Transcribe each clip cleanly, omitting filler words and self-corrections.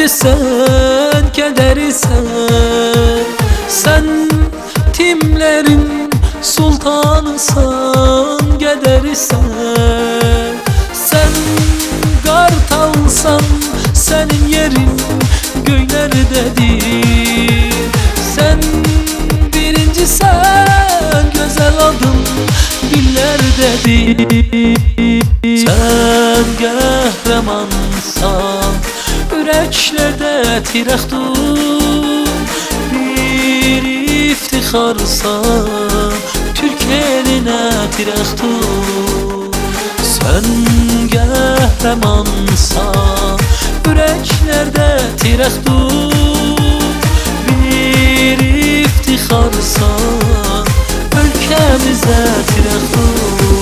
Sevincisen, kederisen, sen timlerin sultanısan, gederisən. Sen kartalsan, senin yerin göylerdedir. Sen birincisen, güzel adın dillerdedir. Sen qəhrəmansan, ürəklərdə tirəxdur. Bir iftixarsan, Türk elinə tirəxdur. Sen qəhrəmansan, ürəklərdə tirəxdur. Bir iftixarsan, ölkəmizə tirəxdur.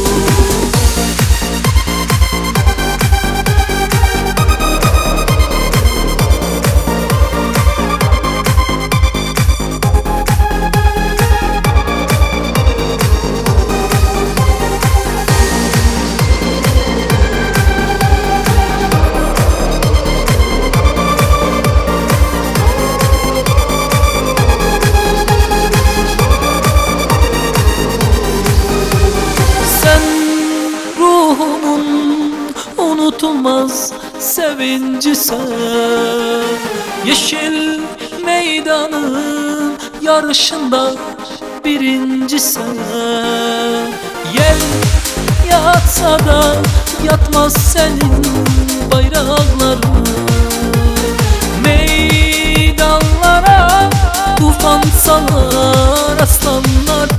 Unutulmaz sevincisen, yeşil meydanın yarışında birincisen. Yel yatsa da yatmaz senin bayraqların. Meydanlara tufan salar aslanlar.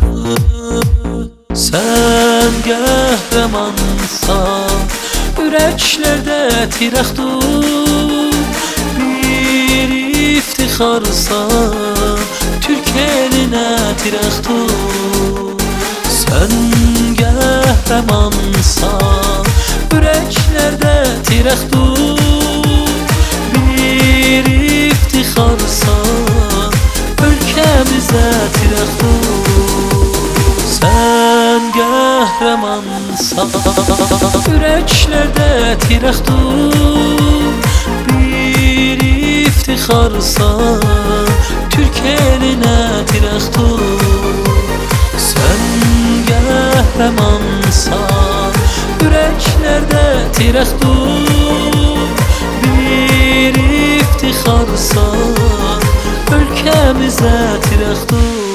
Sen qəhrəmansan, ürəklərdə tirəxdur. Bir iftixarsan, Türk elinə tirəxdur. Sen qəhrəmansan, ürəklərdə tirəxdur. Bir iftixarsan, ölkəmizə tirəxdur. Sen qəhrəmansan, ürəklərdə tirəxdur. Bir iftixarsan, Türk elinə tirəxdur. Sen qəhrəmansan, ürəklərdə tirəxdur. Bir iftixarsan, ölkəmizə tirəxdur.